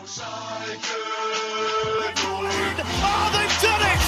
Oh, they've done it!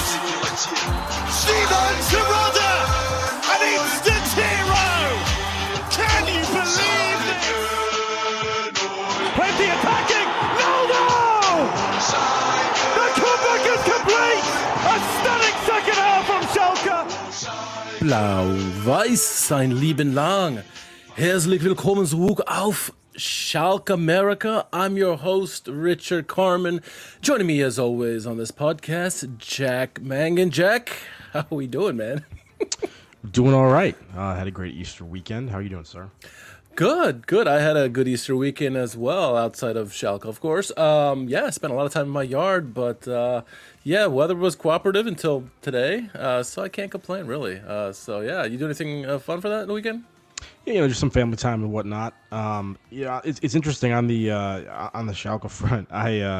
Simon Terodde, an instant hero! Can you believe this? Plenty attacking! No! The comeback is complete! A stunning second half from Schalke! Blau-Weiß, sein Leben lang. Herzlich willkommen zurück auf Schalke America. I'm your host, Richard Carmen. Joining me as always on this podcast, Jack Mangan. Jack, how are we doing, man? Doing all right. Had a great Easter weekend. How are you doing, sir? Good. I had a good Easter weekend as well, outside of Schalke, of course. I spent a lot of time in my yard, but weather was cooperative until today, so I can't complain, really. You do anything fun for that in the weekend? Yeah, just some family time and whatnot. It's interesting on the Schalke front.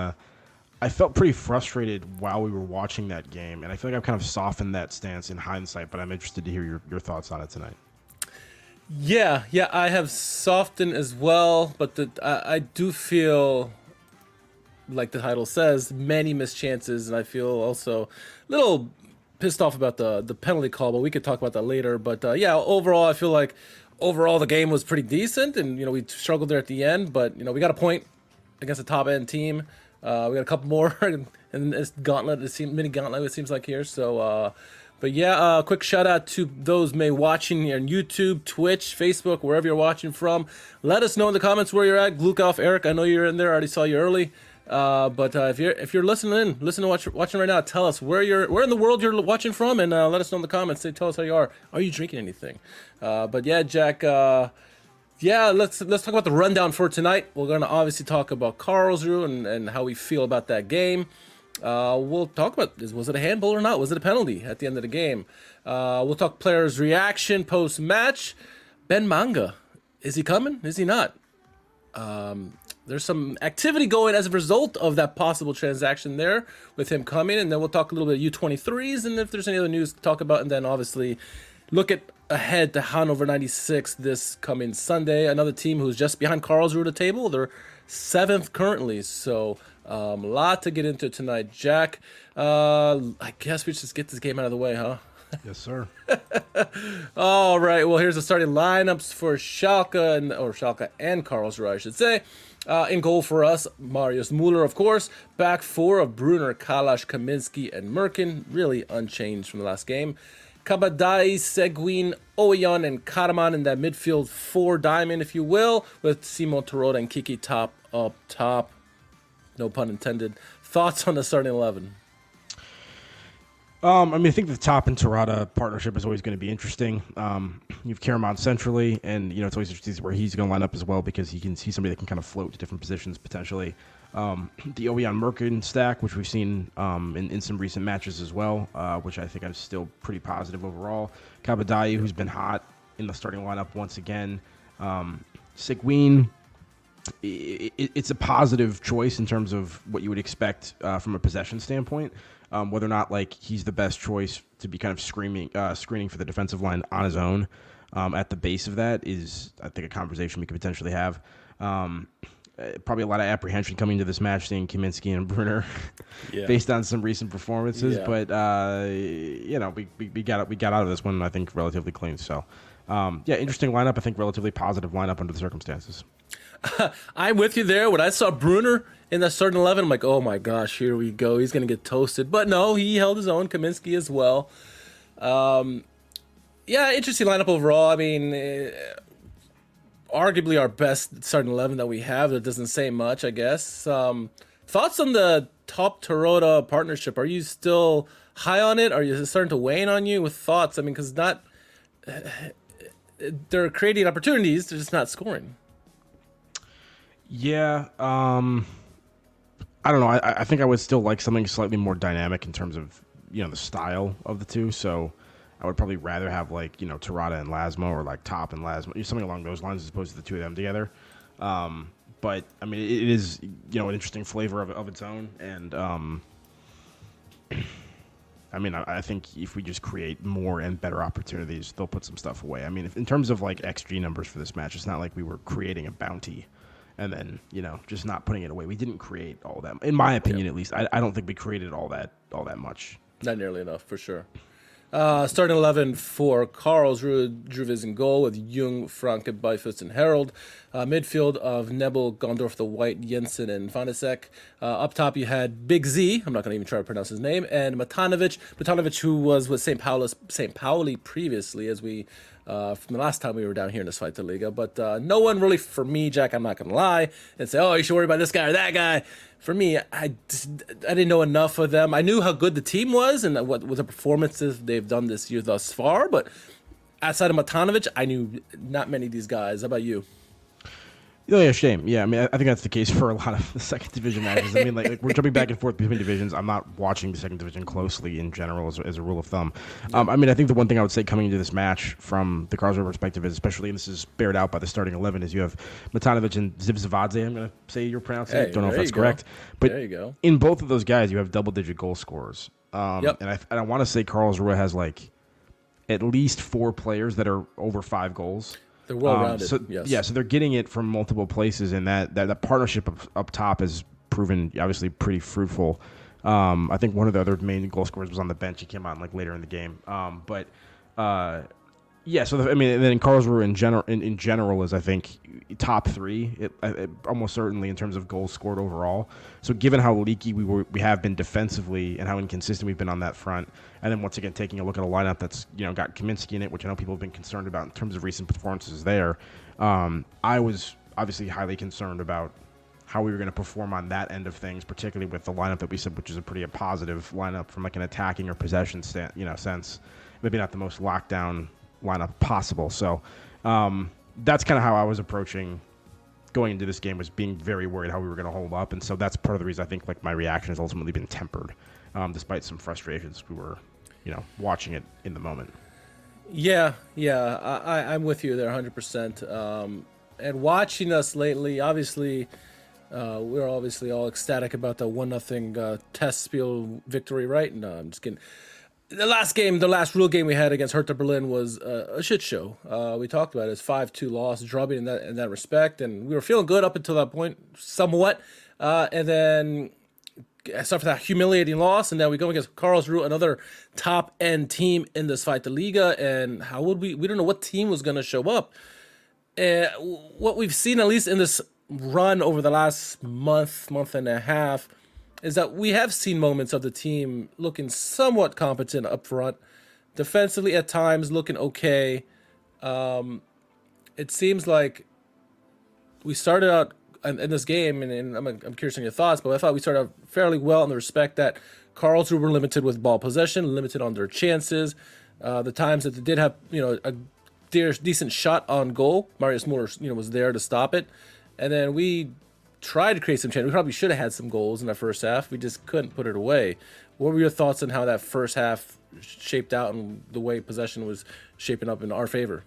I felt pretty frustrated while we were watching that game, and I feel like I've kind of softened that stance in hindsight, but I'm interested to hear your thoughts on it tonight. Yeah, I have softened as well, but I do feel, like the title says, many missed chances, and I feel also a little pissed off about the penalty call, but we could talk about that later. But overall, I feel like the game was pretty decent, and we struggled there at the end, but we got a point against a top end team. We got a couple more in this mini gauntlet, it seems like here. So, quick shout out to those watching on YouTube, Twitch, Facebook, wherever you're watching from. Let us know in the comments where you're at. Glukov, Eric, I know you're in there. I already saw you early. If you're watching right now, tell us where in the world you're watching from, and let us know in the comments. Tell us how you are. Are you drinking anything? Jack. Let's talk about the rundown for tonight. We're gonna obviously talk about Karlsruhe and how we feel about that game. We'll talk about was it a handball or not? Was it a penalty at the end of the game? We'll talk players' reaction post match. Ben Manga, is he coming? Is he not? There's some activity going as a result of that possible transaction there with him coming, and then we'll talk a little bit of U23s and if there's any other news to talk about, and then obviously look ahead to Hannover 96 this coming Sunday, another team who's just behind Karlsruhe the table. They're 7th currently, so a lot to get into tonight. Jack, I guess we should just get this game out of the way, huh? Yes, sir. All right, well, here's the starting lineups for Schalke and Karlsruhe, I should say. In goal for us, Marius Müller, of course. Back four of Brunner, Kalash, Kaminski, and Merkin. Really unchanged from the last game. Kabadai, Seguin, Oyan, and Karaman in that midfield four diamond, if you will, with Simon Terodde and Kiki up top. No pun intended. Thoughts on the starting 11? I think the top and Terodde partnership is always going to be interesting. You've Karaman centrally, and it's always interesting where he's going to line up as well, because he's somebody that can kind of float to different positions potentially. The Oyan Merkin stack, which we've seen in some recent matches as well, which I think I'm still pretty positive overall. Kabadai, who's been hot in the starting lineup once again. Seguin, it's a positive choice in terms of what you would expect from a possession standpoint. Whether or not he's the best choice to be kind of screening for the defensive line on his own at the base of that is, I think, a conversation we could potentially have. Probably a lot of apprehension coming into this match, seeing Kaminski and Brunner based on some recent performances. Yeah. But we got out of this one, I think, relatively clean. So interesting lineup. I think relatively positive lineup under the circumstances. I'm with you there. When I saw Brunner in the starting 11, I'm like, oh my gosh, here we go. He's going to get toasted. But no, he held his own. Kaminski as well. Interesting lineup overall. I mean, arguably our best starting 11 that we have. That doesn't say much, I guess. Thoughts on the top Terodde partnership? Are you still high on it? Are you starting to wane on you with thoughts? I mean, because they're creating opportunities, they're just not scoring. Yeah, I don't know. I think I would still like something slightly more dynamic in terms of the style of the two. So I would probably rather have Terodde and Lasmo, or Top and Lasmo, something along those lines, as opposed to the two of them together. But I mean, it is an interesting flavor of its own, and I mean, I think if we just create more and better opportunities, they'll put some stuff away. I mean, in terms of XG numbers for this match, it's not like we were creating a bounty and then just not putting it away. We didn't create all that, in my opinion, at least. I don't think we created all that much. Not nearly enough, for sure. Starting 11 for Karlsruhe, Druvis in goal with Jung, Franke, Beifus, and Harold. Midfield of Nebel, Gondorf, the White, Jensen, and Vanasek. Up top, you had Big Z. I'm not going to even try to pronounce his name. And Matanovic, who was with St. Pauli previously, as we from the last time we were down here in the Zweite Liga. But no one really, for me, Jack, I'm not going to lie, and say, oh, you should worry about this guy or that guy. For me, I didn't know enough of them. I knew how good the team was and what the performances they've done this year thus far, but outside of Matanovic, I knew not many of these guys. How about you? Oh, yeah, shame. Yeah, I mean, I think that's the case for a lot of the second division matches. I mean, like we're jumping back and forth between divisions. I'm not watching the second division closely in general as a rule of thumb. I mean, I think the one thing I would say coming into this match from the Karlsruhe perspective is, especially, and this is bared out by the starting 11, is you have Matanovic and Zivzavadze. I'm going to say you're pronouncing it. Don't know if that's correct. But there you go. In both of those guys, you have double-digit goal scorers. And I want to say Karlsruhe has like at least 4 players that are over 5 goals. They're well-rounded, yes. Yeah, so they're getting it from multiple places, and that partnership up top has proven obviously pretty fruitful. I think one of the other main goal scorers was on the bench. He came on like later in the game. So and then Karlsruhe in general is, I think, top 3, almost certainly in terms of goals scored overall. So given how leaky we have been defensively and how inconsistent we've been on that front, and then once again taking a look at a lineup that's got Kaminsky in it, which I know people have been concerned about in terms of recent performances there, I was obviously highly concerned about how we were going to perform on that end of things, particularly with the lineup that we said, which is a pretty positive lineup from like an attacking or possession sense. Maybe not the most lockdown lineup possible. So that's kind of how I was approaching going into this game, was being very worried how we were going to hold up. And so that's part of the reason I think like my reaction has ultimately been tempered, despite some frustrations. We were, watching it in the moment. Yeah. I'm with you there 100%. And watching us lately, obviously, we're obviously all ecstatic about the 1-0 test spiel victory, right? No, I'm just kidding. The last real game we had against Hertha Berlin was a shit show. We talked about it as 5-2 loss, drubbing in that respect, and we were feeling good up until that point, somewhat. And then I suffered that humiliating loss, and then we go against Karlsruhe, another top-end team in the Zweite Liga, and how would we don't know what team was going to show up. What we've seen, at least in this run over the last month and a half, is that we have seen moments of the team looking somewhat competent up front, defensively at times looking okay. It seems like we started out in this game, and I'm curious on your thoughts, but I thought we started out fairly well in the respect that Karlsruhe were limited with ball possession, limited on their chances. The times that they did have, a decent shot on goal, Marius Muller, was there to stop it, and then we tried to create some chances. We probably should have had some goals in that first half. We just couldn't put it away. What were your thoughts on how that first half shaped out and the way possession was shaping up in our favor?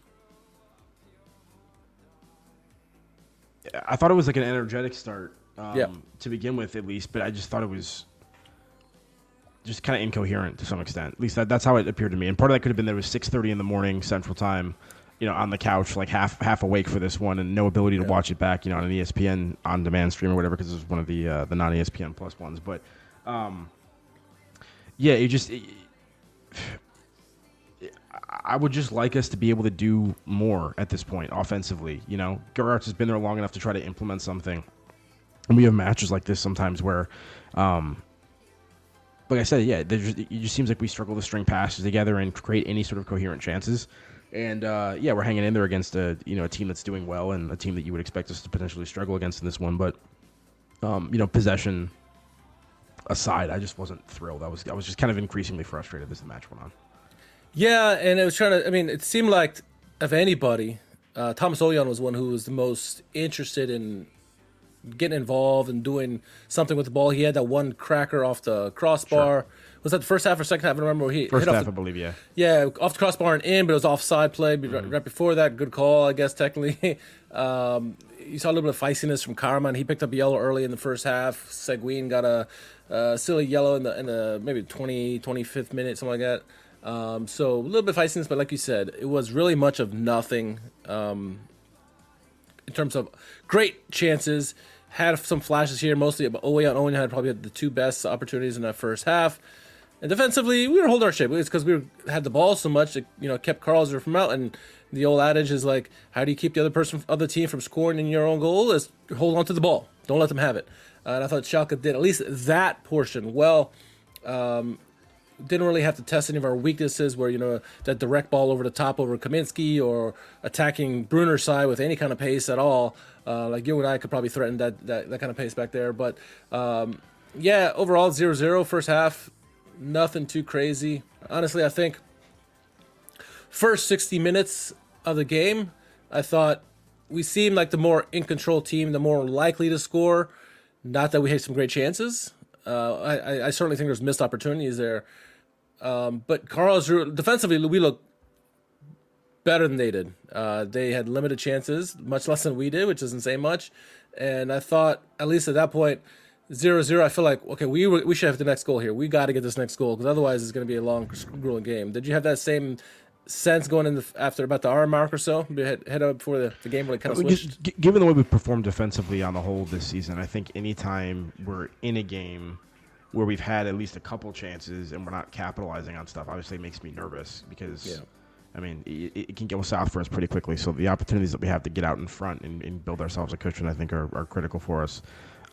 I thought it was like an energetic start to begin with, at least, but I just thought it was just kind of incoherent to some extent. At least that's how it appeared to me. And part of that could have been that it was 6:30 in the morning Central Time, on the couch, like half awake for this one, and no ability to watch it back, on an ESPN on-demand stream or whatever, because it was one of the non-ESPN Plus ones. But I would just like us to be able to do more at this point offensively. Gerrards has been there long enough to try to implement something, and we have matches like this sometimes where, like I said, it just seems like we struggle to string passes together and create any sort of coherent chances. And we're hanging in there against a team that's doing well, and a team that you would expect us to potentially struggle against in this one. But possession aside, I just wasn't thrilled. I was just kind of increasingly frustrated as the match went on. Yeah, and it seemed like, of anybody, Thomas Oljan was one who was the most interested in getting involved and doing something with the ball. He had that one cracker off the crossbar. Sure. Was that the first half or second half? I don't remember. He first hit half, I believe, yeah. Yeah, off the crossbar and in, but it was offside play right before that. Good call, I guess, technically. You saw a little bit of feistiness from Karaman. He picked up a yellow early in the first half. Seguin got a silly yellow in the maybe 25th minute, something like that. So a little bit of feistiness, but like you said, it was really much of nothing. in terms of great chances. Had some flashes here, mostly. But Owen had probably the two best opportunities in that first half. And defensively, we were holding our shape. It's because had the ball so much, it kept Karlsruhe from out. And the old adage is like, how do you keep the other team from scoring in your own goal? Is hold on to the ball. Don't let them have it. And I thought Schalke did at least that portion well. Didn't really have to test any of our weaknesses where, that direct ball over the top over Kaminsky or attacking Brunner's side with any kind of pace at all. Like you and I could probably threaten that kind of pace back there. But, overall 0-0 first half. Nothing too crazy. Honestly, I think first 60 minutes of the game, I thought we seemed like the more in-control team, the more likely to score. Not that we had some great chances. I certainly think there's missed opportunities there. But Karlsruhe, defensively, we looked better than they did. They had limited chances, much less than we did, which doesn't say much. And I thought, at least at that point, 0-0, I feel like, okay, we should have the next goal here. We got to get this next goal, because otherwise it's going to be a long, grueling game. Did you have that same sense going in after about the hour mark or so? Head up before the game really kind of switched? Given the way we performed defensively on the whole this season, I think anytime we're in a game where we've had at least a couple chances and we're not capitalizing on stuff, obviously it makes me nervous because, it can go south for us pretty quickly. So the opportunities that we have to get out in front and build ourselves a cushion, I think, are critical for us.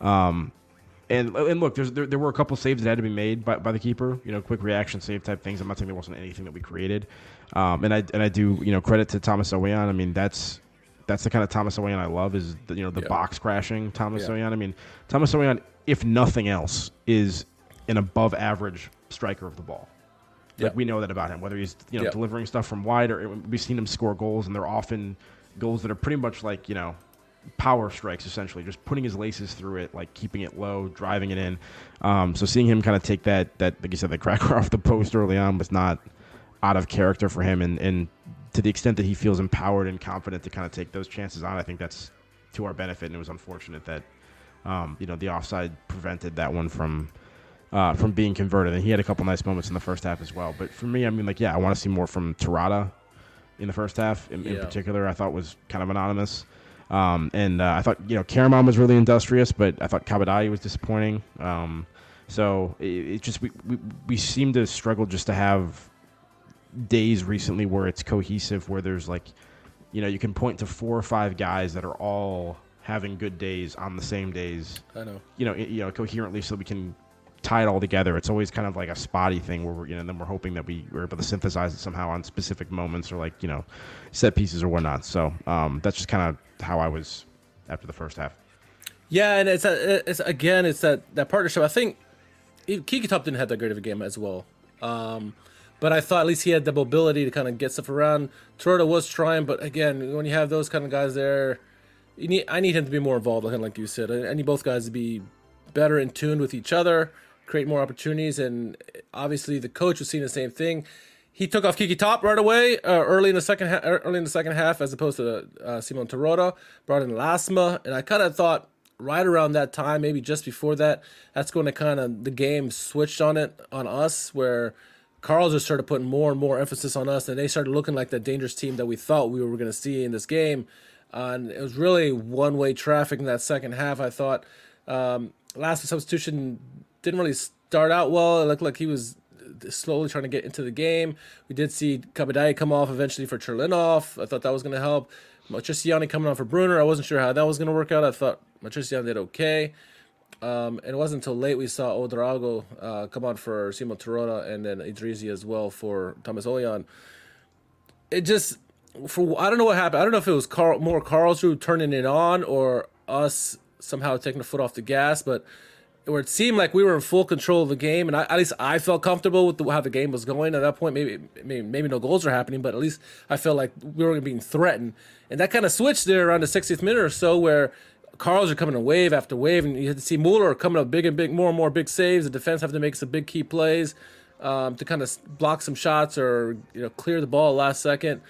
And look, there were a couple saves that had to be made by the keeper, quick reaction save type things. I'm not saying there wasn't anything that we created. And I do, credit to Thomas Ouwejan. I mean, that's the kind of Thomas Ouwejan I love, is the box crashing Thomas Ouwejan. I mean, Thomas Ouwejan, if nothing else, is an above average striker of the ball. Like, we know that about him, whether he's delivering stuff from wide, or we've seen him score goals, and they're often goals that are pretty much like, power strikes, essentially, just putting his laces through it, like keeping it low, driving it in. So seeing him kind of take that, like you said, the cracker off the post early on was not out of character for him. And to the extent that he feels empowered and confident to kind of take those chances on, I think that's to our benefit. And it was unfortunate that, the offside prevented that one from being converted. And he had a couple nice moments in the first half as well. But for me, I mean, I want to see more from Terrata in the first half in particular. I thought was kind of anonymous. And I thought, Karaman was really industrious, but I thought Kabadai was disappointing. So it just, we seem to struggle just to have days recently where it's cohesive, where there's you can point to 4 or 5 guys that are all having good days on the same days. I know. Coherently, so we can tie it all together. It's always kind of like a spotty thing where then we're hoping that we're able to synthesize it somehow on specific moments or set pieces or whatnot. So that's just kind of how I was after the first half. Yeah, and it's that partnership. I think Kiki Top didn't have that great of a game as well. But I thought at least he had the mobility to kind of get stuff around. Terrata was trying, but again, when you have those kind of guys there, I need him to be more involved, like you said. I need both guys to be better in tune with each other, create more opportunities, and obviously the coach was seeing the same thing. He took off Kiki Top right away, early in the second half, as opposed to Simon Terrata. Brought in Lasma, and I kind of thought right around that time, maybe just before that, that's when the game switched on us, where Carl just started putting more and more emphasis on us, and they started looking like the dangerous team that we thought we were going to see in this game. And it was really one-way traffic in that second half. I thought last substitution didn't really start out well. It looked like he was slowly trying to get into the game. We did see Kabadai come off eventually for Cherlinov. I thought that was going to help. Matriciani coming on for Brunner. I wasn't sure how that was going to work out. I thought Matriciani did okay. And it wasn't until late we saw Odrago come on for Simon Terrata, and then Idrisi as well for Thomas Ouwejan. It just, I don't know what happened. I don't know if it was more Karlsruhe turning it on or us somehow taking the foot off the gas, but where it seemed like we were in full control of the game, and at least I felt comfortable with how the game was going. At that point, maybe no goals were happening, but at least I felt like we were being threatened. And that kind of switched there around the 60th minute or so, where Carls are coming in wave after wave, and you had to see Mueller coming up big, more and more big saves. The defense have to make some big key plays to kind of block some shots or clear the ball last second.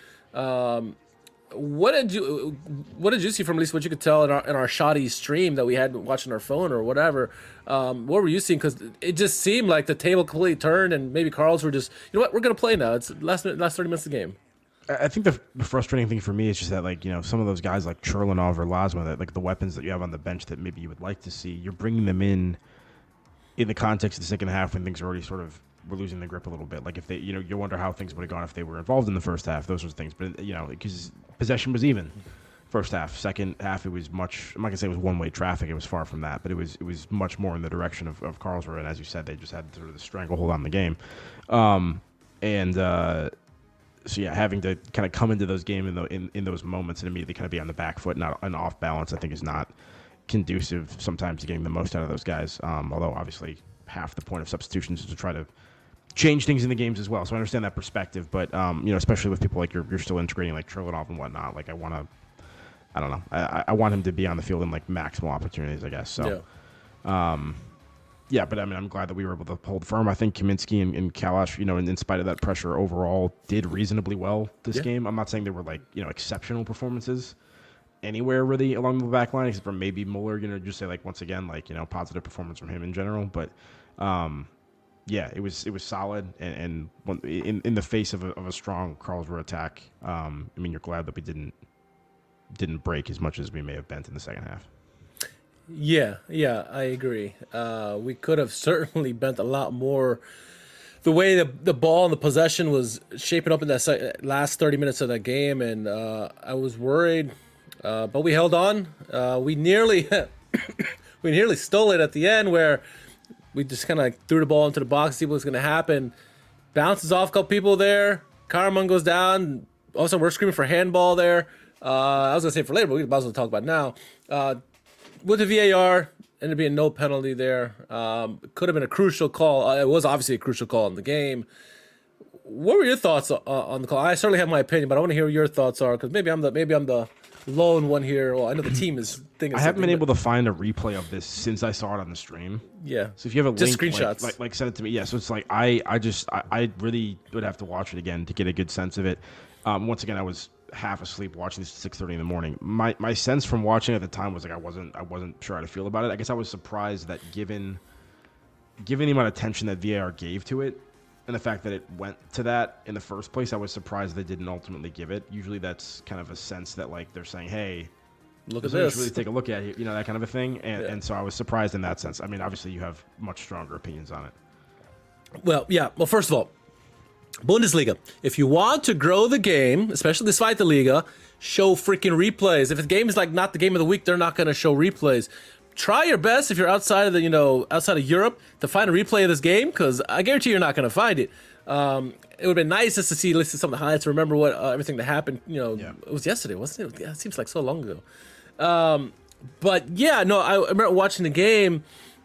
What did you see from at least what you could tell in our shoddy stream that we had watching our phone or whatever? What were you seeing? Because it just seemed like the table completely turned, and maybe Carls were just, we're going to play now. It's last 30 minutes of the game. I think the frustrating thing for me is just that, like, some of those guys like Churlinov or Lasma, that like the weapons that you have on the bench that maybe you would like to see, you're bringing them in the context of the second half when things are already sort of we're losing the grip a little bit. Like if they, you wonder how things would have gone if they were involved in the first half, those sorts of things. But because possession was even. First half, second half, it was much. I'm not gonna say it was one-way traffic. It was far from that, but it was much more in the direction of Karlsruhe. And as you said, they just had sort of the stranglehold on the game, so yeah, having to kind of come into those games in those moments and immediately kind of be on the back foot, not and off balance, I think is not conducive sometimes to getting the most out of those guys. Although obviously half the point of substitutions is to try to change things in the games as well. So I understand that perspective, but especially with people like you're still integrating like Churlinov and whatnot. Like I don't know. I want him to be on the field in like maximal opportunities, I guess. So, but I mean, I'm glad that we were able to hold firm. I think Kaminsky and Kalash, in spite of that pressure overall, did reasonably well this game. I'm not saying they were like, exceptional performances anywhere really along the back line, except for maybe Mueller, just say like, once again, like, positive performance from him in general. But, it was solid. And in the face of a strong Karlsruhe attack, I mean, you're glad that we didn't break as much as we may have bent in the second half. Yeah, I agree. We could have certainly bent a lot more. The way the ball and the possession was shaping up in that last 30 minutes of that game, and I was worried, but we held on. We nearly stole it at the end, where we just kind of like threw the ball into the box, see what's going to happen. Bounces off a couple people there. Karaman goes down. Also, we're screaming for handball there. I was going to say for later, but we might as well talk about it now. With the VAR, ended up being no penalty there. Could have been a crucial call. It was obviously a crucial call in the game. What were your thoughts on the call? I certainly have my opinion, but I want to hear what your thoughts are, because maybe I'm the lone one here. Well, I know the team is thinking. I haven't been able to find a replay of this since I saw it on the stream. Yeah. So if you have a just link, screenshots, like send it to me. Yeah. So it's like I really would have to watch it again to get a good sense of it. Once again, I was half asleep watching this at 6:30 in the morning. My sense from watching at the time was like I wasn't sure how to feel about it. I guess I was surprised that given the amount of attention that VAR gave to it and the fact that it went to that in the first place, I was surprised they didn't ultimately give it. Usually that's kind of a sense that like they're saying, hey, look at this, really take a look at it, that kind of a thing. And so I was surprised in that sense. I mean, obviously you have much stronger opinions on it. Well, yeah. Well, first of all, Bundesliga. If you want to grow the game, especially the Zweite Liga, show freaking replays. If the game is like not the game of the week, they're not going to show replays. Try your best if you're outside of outside of Europe to find a replay of this game, because I guarantee you're not going to find it. It would have been nice just to see listen some of the highlights, remember what everything that happened. It was yesterday, wasn't it? Yeah, it seems like so long ago. But yeah, no, I remember watching the game,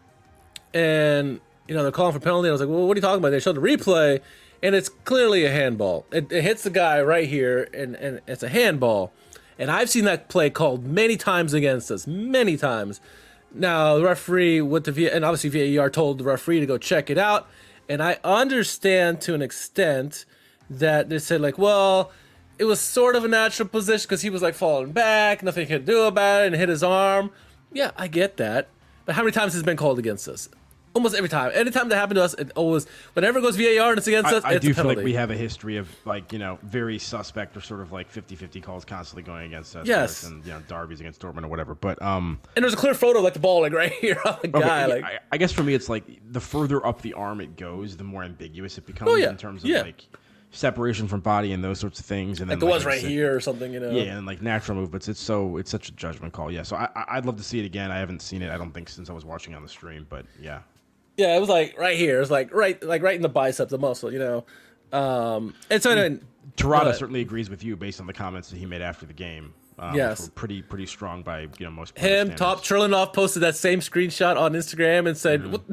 and they're calling for penalty. And I was like, well, what are you talking about? They showed the replay. And it's clearly a handball. It hits the guy right here, and it's a handball. And I've seen that play called many times against us, many times. Now, the referee and obviously VAR told the referee to go check it out. And I understand to an extent that they said, like, well, it was sort of a natural position because he was, like, falling back, nothing he could do about it, and hit his arm. Yeah, I get that. But how many times has it been called against us? Almost every time. Anytime that happened to us, it always, whenever it goes VAR and it's against us, I it's do a feel penalty. like we have a history of, like, very suspect or sort of like 50-50 calls constantly going against us. Yes. And, derbies against Dortmund or whatever. But, and there's a clear photo of, like, the ball, like, right here on the guy. Okay, like, I guess for me, it's like the further up the arm it goes, the more ambiguous it becomes in terms of, like, separation from body and those sorts of things. And then, like it was right here or something, Yeah, and, like, natural movements. It's such a judgment call. Yeah, so I'd love to see it again. I haven't seen it, I don't think, since I was watching on the stream. But, yeah. Yeah, it was like right here. It was like right in the bicep, the muscle, And so anyway, Terada certainly agrees with you based on the comments that he made after the game. Yes, which were pretty strong by most. Him, Top Churlinov posted that same screenshot on Instagram and said, "What?"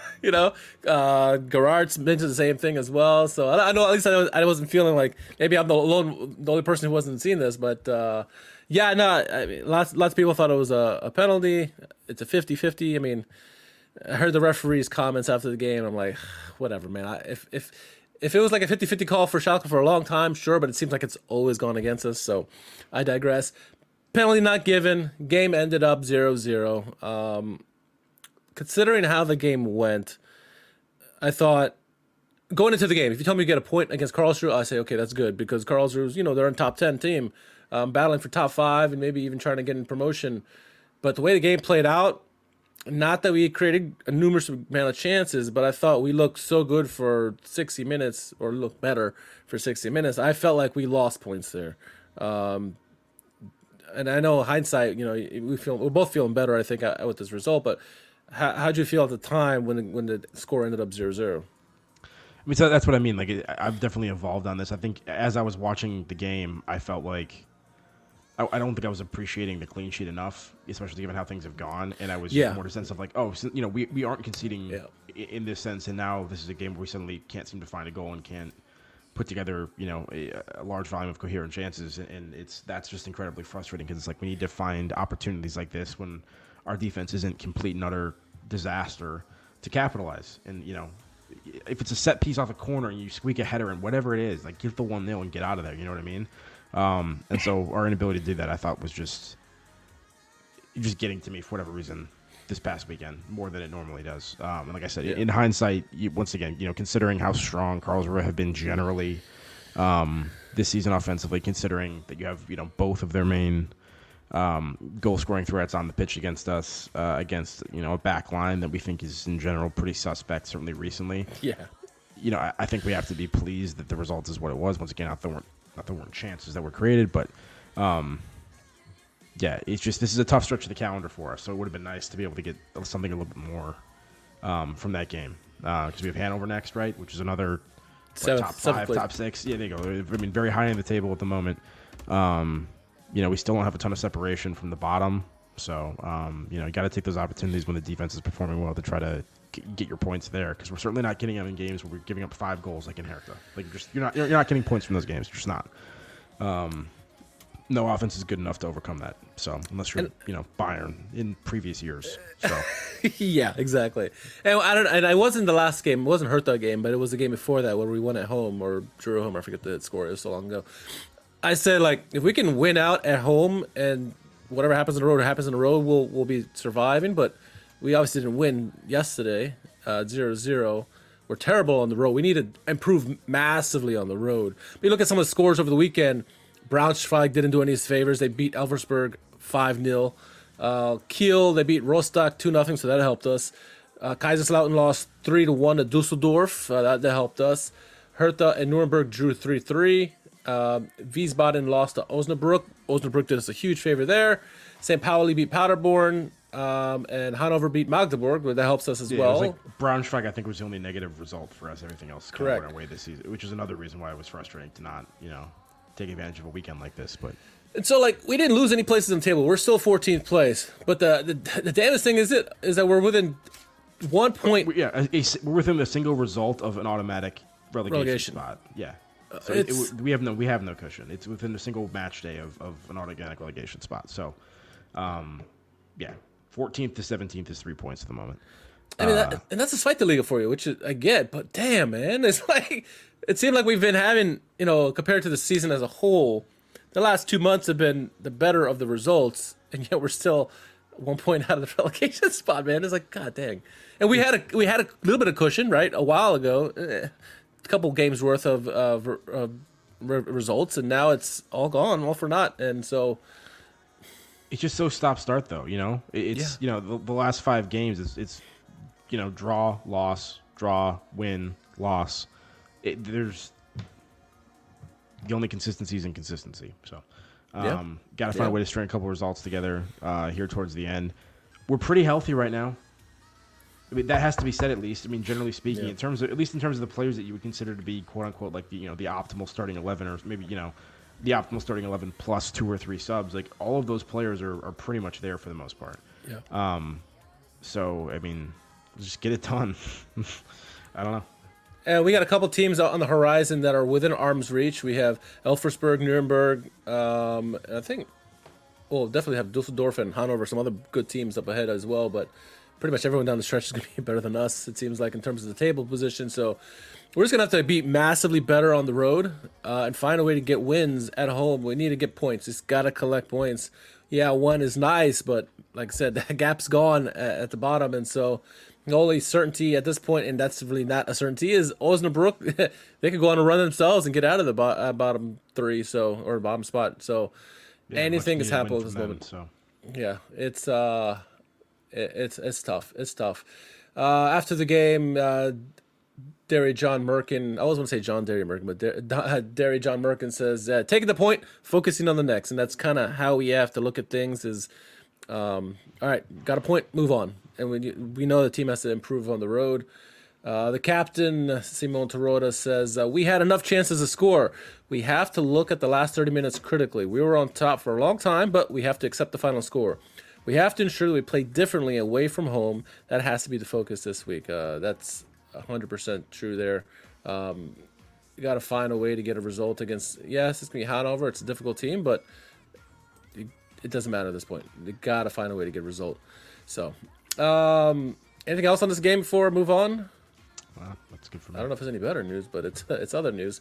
Gerard mentioned the same thing as well. So I know, at least I wasn't feeling like maybe I'm the only person who wasn't seeing this, but yeah, no, I mean, lots of people thought it was a penalty. It's a 50-50. I mean, I heard the referee's comments after the game. I'm like, whatever, man. If it was like a 50-50 call for Schalke for a long time, sure, but it seems like it's always gone against us. So I digress. Penalty not given. Game ended up 0-0. Considering how the game went, I thought going into the game, if you tell me you get a point against Karlsruhe, I say, okay, that's good, because Karlsruhe's, they're a top 10 team, battling for top 5 and maybe even trying to get in promotion. But the way the game played out, not that we created a numerous amount of chances, but I thought we looked so good for 60 minutes, or looked better for 60 minutes. I felt like we lost points there. And I know hindsight, we're both feeling better, I think, with this result. But how'd you feel at the time when the score ended up 0-0? I mean, so that's what I mean. Like, I've definitely evolved on this. I think as I was watching the game, I felt like I don't think I was appreciating the clean sheet enough, especially given how things have gone. And I was just more to sense of like, we aren't conceding in this sense, and now this is a game where we suddenly can't seem to find a goal and can't put together, a large volume of coherent chances, and that's just incredibly frustrating, because it's like we need to find opportunities like this when our defense isn't complete and utter disaster to capitalize. And if it's a set piece off a corner and you squeak a header and whatever it is, like, give the 1-0 and get out of there. You know what I mean? And so our inability to do that, I thought, was just getting to me for whatever reason this past weekend more than it normally does. And like I said, in hindsight, once again, considering how strong Karlsruhe have been generally this season offensively, considering that you have both of their main goal scoring threats on the pitch against us, against a back line that we think is in general pretty suspect, certainly recently. Yeah. I think we have to be pleased that the result is what it was. Once again, not there weren't chances that were created, but yeah, it's just, this is a tough stretch of the calendar for us, so it would have been nice to be able to get something a little bit more from that game, because we have Hanover next, right, which is another top 5, top 6. Yeah, there you go. I mean, very high in the table at the moment. We still don't have a ton of separation from the bottom, so you got to take those opportunities when the defense is performing well to try to get your points there, because we're certainly not getting them in games where we're giving up 5 goals like in Hertha. Like, you're not getting points from those games. You're just not. No offense is good enough to overcome that. So unless you're Bayern in previous years. So yeah, exactly. And I wasn't the last game. It wasn't Hertha game, but it was the game before that where we won at home or drew at home. I forget the score. It was so long ago. I said, like, if we can win out at home and whatever happens on the road happens on the road, we'll be surviving. But we obviously didn't win yesterday, 0-0. We're terrible on the road. We need to improve massively on the road. But you look at some of the scores over the weekend. Braunschweig didn't do any favors. They beat Elversberg 5-0. Kiel, they beat Rostock 2-0, so that helped us. Kaiserslautern lost 3-1 to Dusseldorf. That helped us. Hertha and Nuremberg drew 3-3. Wiesbaden lost to Osnabrück. Osnabrück did us a huge favor there. St. Pauli beat Paderborn. And Hanover beat Magdeburg, but that helps us as well. It was like Braunschweig, I think, was the only negative result for us. Everything else kind of went our way this season, which is another reason why it was frustrating to not, take advantage of a weekend like this. But and so, like, we didn't lose any places on the table. We're still 14th place. But the damnest thing is that we're within 1 point. We're within a single result of an automatic relegation spot. Yeah. So we have no cushion. It's within a single match day of an automatic relegation spot. So, 14th to 17th is 3 points at the moment. I mean, and that's despite the Liga for you, which I get. But damn, man, it's like it seemed like we've been having, compared to the season as a whole, the last 2 months have been the better of the results, and yet we're still 1 point out of the relegation spot, man. It's like, god dang. And we had a little bit of cushion, right, a while ago, a couple games worth of results, and now it's all gone, all for naught, and so. It's just so stop-start, though, It's, the last 5 games, it's draw, loss, draw, win, loss. There's the only consistency is inconsistency. So, got to find a way to string a couple results together here towards the end. We're pretty healthy right now. I mean, that has to be said at least. I mean, generally speaking, at least in terms of the players that you would consider to be quote unquote like the optimal starting 11, or maybe the optimal starting 11 plus 2 or 3 subs. Like, all of those players are pretty much there for the most part. Yeah. So I mean, just get it done. I don't know. And we got a couple teams out on the horizon that are within arm's reach. We have Elversberg, Nuremberg, and I think we'll definitely have Dusseldorf and Hanover, some other good teams up ahead as well. But pretty much everyone down the stretch is going to be better than us, it seems like, in terms of the table position. So we're just going to have to be massively better on the road and find a way to get wins at home. We need to get points. Just got to collect points. Yeah, 1 is nice, but like I said, that gap's gone at the bottom. And so The only certainty at this point, and that's really not a certainty, is Osnabrück. They could go on a run themselves and get out of the bottom three, or bottom spot. So anything is happening at this moment. So yeah, it's tough. It's tough. After the game, Derry John Merkin. I always want to say John Derry Merkin, but Derry John Merkin says, taking the point, focusing on the next, and that's kind of how we have to look at things. Is all right, got a point, move on. And we know the team has to improve on the road. The captain, Simon Terodde, says, we had enough chances to score. We have to look at the last 30 minutes critically. We were on top for a long time, but we have to accept the final score. We have to ensure that we play differently away from home. That has to be the focus this week. That's 100% true there. You got to find a way to get a result against, yes, it's going to be Hanover. It's a difficult team, but it doesn't matter at this point. You got to find a way to get a result. So, anything else on this game before I move on? That's good for me. I don't know if it's any better news, but it's other news.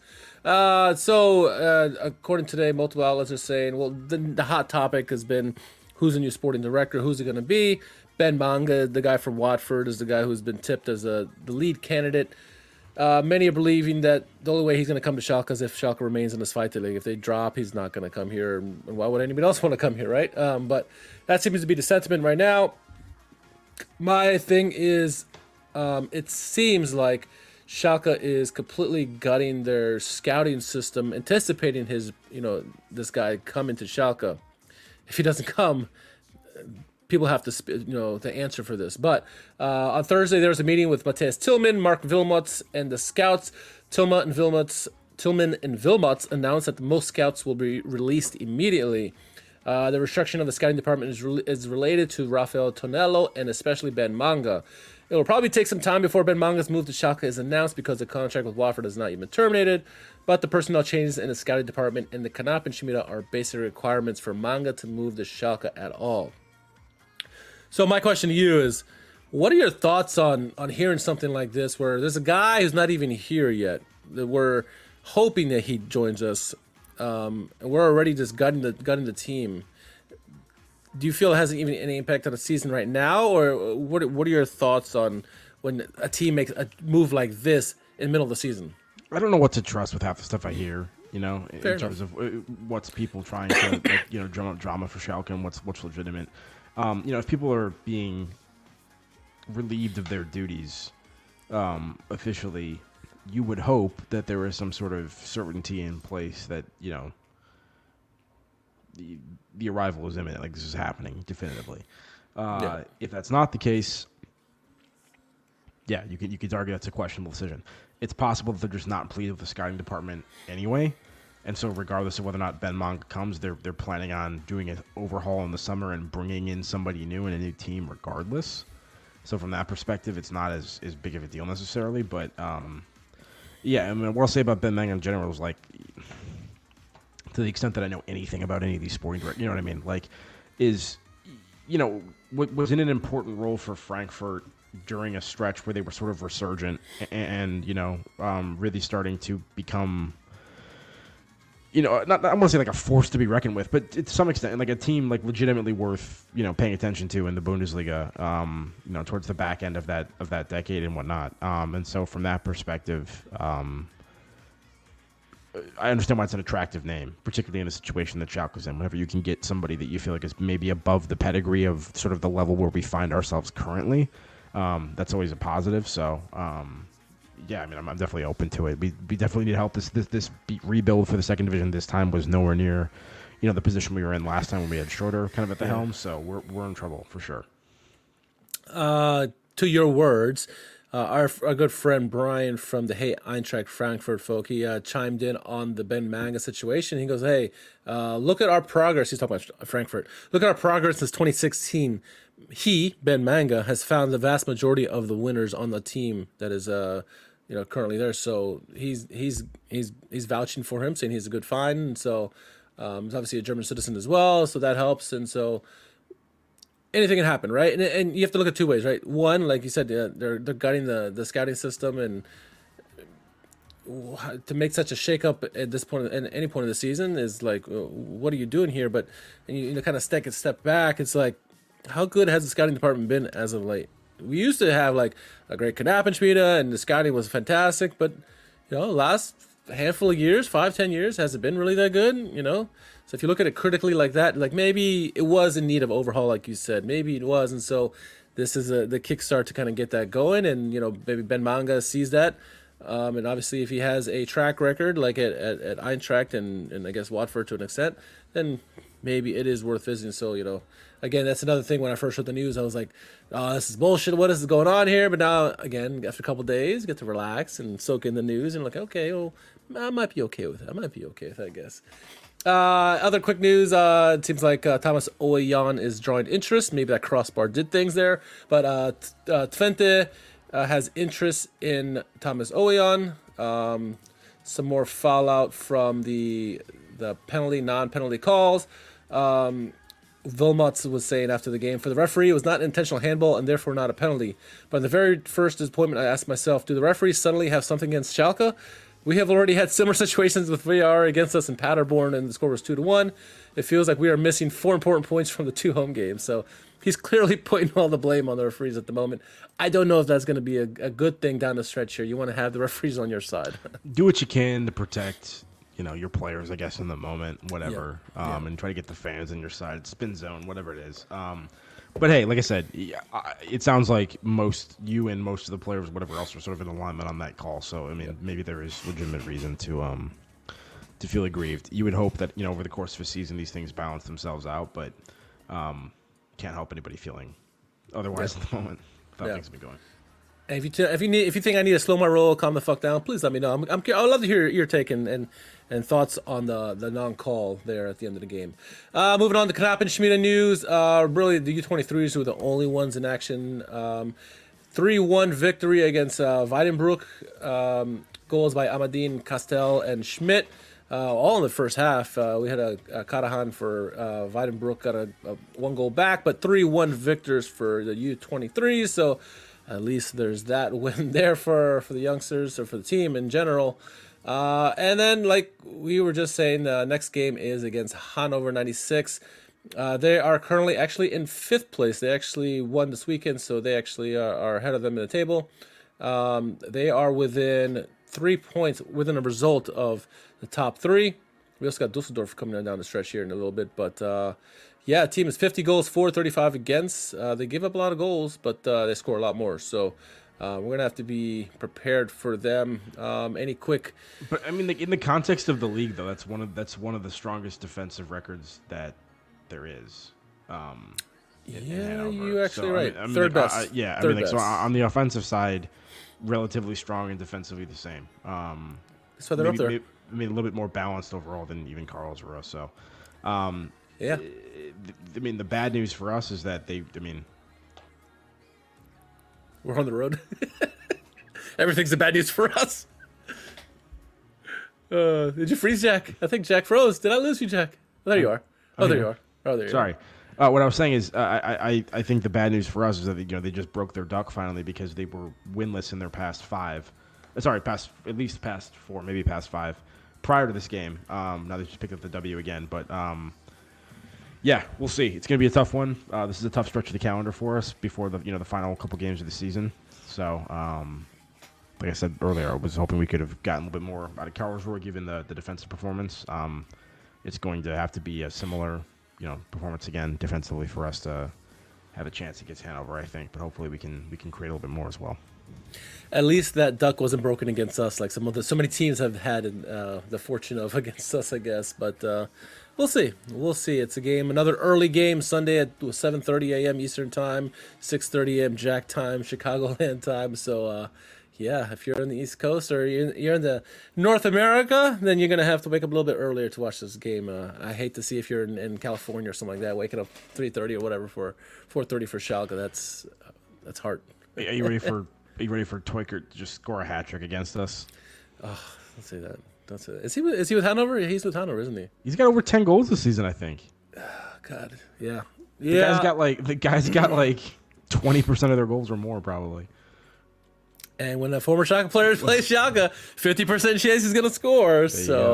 So according to today, multiple outlets are saying, well, the hot topic has been who's the new sporting director, who's it going to be? Ben Manga, the guy from Watford, is the guy who's been tipped as the lead candidate. Many are believing that the only way he's going to come to Schalke is if Schalke remains in this fight league. If they drop, he's not going to come here. And why would anybody else want to come here, right? But that seems to be the sentiment right now. My thing is, it seems like Schalke is completely gutting their scouting system, anticipating this guy coming to Schalke. If he doesn't come, people have to, the answer for this. But on Thursday, there was a meeting with Matthias Tillman, Mark Wilmots, and the scouts. Tillman and Wilmots announced that most scouts will be released immediately. The restructuring of the scouting department is related to Rafael Tonello and especially Ben Manga. It will probably take some time before Ben Manga's move to Schalke is announced because the contract with Watford has not even terminated, but the personnel changes in the scouting department and the Kanap and Shimida are basic requirements for Manga to move to Schalke at all. So my question to you is, what are your thoughts on hearing something like this where there's a guy who's not even here yet, that we're hoping that he joins us, and we're already just gutting the team? Do you feel it hasn't even any impact on the season right now, or what are your thoughts on when a team makes a move like this in the middle of the season? I don't know what to trust with half the stuff I hear, in terms of what's people trying to drum up drama for Schalke and what's legitimate. If people are being relieved of their duties officially, you would hope that there is some sort of certainty in place that the arrival is imminent, like this is happening definitively. If that's not the case, you could argue that's a questionable decision. It's possible that they're just not pleased with the scouting department anyway, and so regardless of whether or not Ben Manga comes, they're planning on doing an overhaul in the summer and bringing in somebody new and a new team regardless. So from that perspective, it's not as big of a deal necessarily. But what I'll say about Ben Manga in general is to the extent that I know anything about any of these sporting directors, you know what I mean? Was in an important role for Frankfurt during a stretch where they were sort of resurgent and really starting to become, not I want to say like a force to be reckoned with, but to some extent, like a team like legitimately worth paying attention to in the Bundesliga, towards the back end of that decade and whatnot. And so from that perspective, I understand why it's an attractive name, particularly in a situation that Schalke's in. Whenever you can get somebody that you feel like is maybe above the pedigree of sort of the level where we find ourselves currently, that's always a positive. So, I'm definitely open to it. We definitely need help. This rebuild for the second division this time was nowhere near, the position we were in last time when we had Schroeder kind of at the helm. So we're in trouble for sure. To your words. Our good friend Brian from the Hey Eintracht Frankfurt folk, he chimed in on the Ben Manga situation. He goes, hey, look at our progress. He's talking about Frankfurt. Look at our progress since 2016. He, Ben Manga, has found the vast majority of the winners on the team that is currently there. So he's vouching for him, saying he's a good find. And so he's obviously a German citizen as well, so that helps. And so anything can happen, right? And you have to look at two ways, right? One, like you said, they're gutting the scouting system, and to make such a shakeup at this point, at any point of the season, is like, what are you doing here? But and you kind of take a step back. It's like, how good has the scouting department been as of late? we used to have like a great Knappenschmiede, and the scouting was fantastic, but last handful of years, 5-10 years, has it been really that good? So if you look at it critically like that, like maybe it was in need of overhaul, like you said, maybe it was, and so this is the kickstart to kind of get that going, and maybe Ben Manga sees that. And obviously, if he has a track record like at Eintracht and I guess Watford to an extent, then maybe it is worth visiting. So, again, that's another thing. When I first heard the news, I was like, oh, this is bullshit. What is going on here? But now, again, after a couple of days, get to relax and soak in the news and like, okay, well, I might be okay with it. I guess. Other quick news, it seems like Thomas Oyan is drawing interest. Maybe that crossbar did things there. But Twente has interest in Thomas Oyan. Some more fallout from the non-penalty calls. Wilmots was saying after the game, for the referee, it was not an intentional handball and therefore not a penalty. But in the very first disappointment, I asked myself, do the referees suddenly have something against Schalke? We have already had similar situations with VAR against us in Paderborn, and the score was 2-1. It feels like we are missing 4 important points from the 2 home games. So he's clearly putting all the blame on the referees at the moment. I don't know if that's going to be a good thing down the stretch here. You want to have the referees on your side. Do what you can to protect, your players, I guess, in the moment, whatever, and try to get the fans on your side, spin zone, whatever it is. But hey, like I said, it sounds like you and most of the players, whatever else, are sort of in alignment on that call. So I mean, maybe there is legitimate reason to feel aggrieved. You would hope that over the course of a season these things balance themselves out, but can't help anybody feeling otherwise at the moment. How things have been going. And if you think I need to slow my roll, calm the fuck down, please let me know. I'd love to hear your take and thoughts on the non-call there at the end of the game. Moving on to Knappenschmiede news. Really, the U23s were the only ones in action. 3-1 victory against Weidenbrook. Goals by Amadine, Castell, and Schmidt. All in the first half. We had a Karahan for Weidenbrook, got a 1 goal back, but 3-1 victors for the U23s. So at least there's that win there for the youngsters or for the team in general. And then, like we were just saying, the next game is against Hannover 96. They are currently actually in 5th place. They actually won this weekend, so they actually are ahead of them in the table. They are within 3 points, within a result of the top 3. We also got Dusseldorf coming down the stretch here in a little bit. But, the team is 50 goals, 435 against. They give up a lot of goals, but they score a lot more. So we're going to have to be prepared for them. Any quick... But, I mean, in the context of the league, though, that's one of the strongest defensive records that there is. You're actually right. I mean, third best. Third best. So on the offensive side, relatively strong and defensively the same. That's why they're up there. A little bit more balanced overall than even Karlsruhe. So, the bad news for us is that we're on the road. Everything's the bad news for us. Did you freeze, Jack? I think Jack froze. Did I lose you, Jack? There you are. Oh, there you are. Oh, there you Sorry. are. What I was saying is, I think the bad news for us is that they just broke their duck finally because they were winless in their past 5. At least past 4, maybe past 5, prior to this game. Now they just picked up the W again, but we'll see. It's going to be a tough one. This is a tough stretch of the calendar for us before the final couple games of the season. So, like I said earlier, I was hoping we could have gotten a little bit more out of Karlsruhe given the defensive performance. It's going to have to be a similar performance again defensively for us to have a chance against Hanover, I think. But hopefully we can create a little bit more as well. At least that duck wasn't broken against us, like so many teams have had the fortune of against us, I guess. But we'll see. It's a game, another early game Sunday at 7:30 a.m. Eastern time, 6:30 a.m. Jack time, Chicagoland time. So if you're on the East Coast or you're in the North America, then you're gonna have to wake up a little bit earlier to watch this game. I hate to see if you're in California or something like that, waking up 3:30 or whatever for 4:30 for Schalke. That's hard. Are you ready for? Are you ready for Teukert to just score a hat trick against us? Oh, don't say that. Don't say that. Is he with Hanover? He's with Hanover, isn't he? He's got over 10 goals this season, I think. God, yeah. The guy's got like 20% of their goals or more, probably. And when a former Schalke player plays Schalke, 50% chance he's going to score. So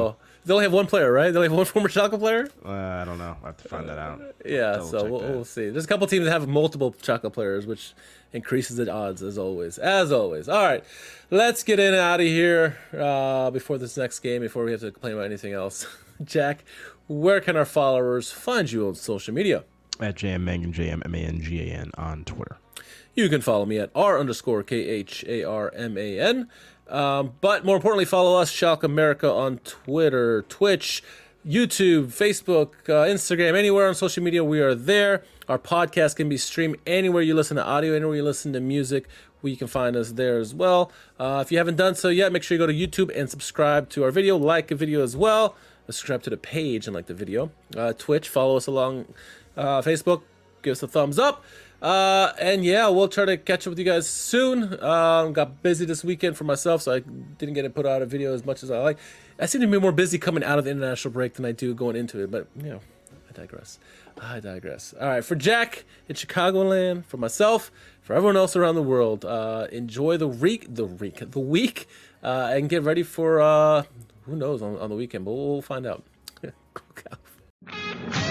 They only have one player, right? They only have one former Schalke player? I don't know. I have to find that out. Yeah, so we'll see. There's a couple teams that have multiple Schalke players, which increases the odds, as always. As always. All right, let's get in and out of here before this next game, before we have to complain about anything else. Jack, where can our followers find you on social media? At JMMangan, JMMangan on Twitter. You can follow me at R_KHARMAN. But more importantly, follow us, Schalke America, on Twitter, Twitch, YouTube, Facebook, Instagram, anywhere on social media. We are there. Our podcast can be streamed anywhere you listen to audio, anywhere you listen to music. You can find us there as well. If you haven't done so yet, make sure you go to YouTube and subscribe to our video. Like a video as well. Subscribe to the page and like the video. Twitch, follow us along Facebook. Give us a thumbs up. And yeah, we'll try to catch up with you guys soon. Got busy this weekend for myself, so I didn't get to put out a video as much as I like. I seem to be more busy coming out of the international break than I do going into it, but I digress. All right, for Jack in Chicagoland, for myself, for everyone else around the world, enjoy the week, and get ready for who knows on the weekend, but we'll find out. Cool cow.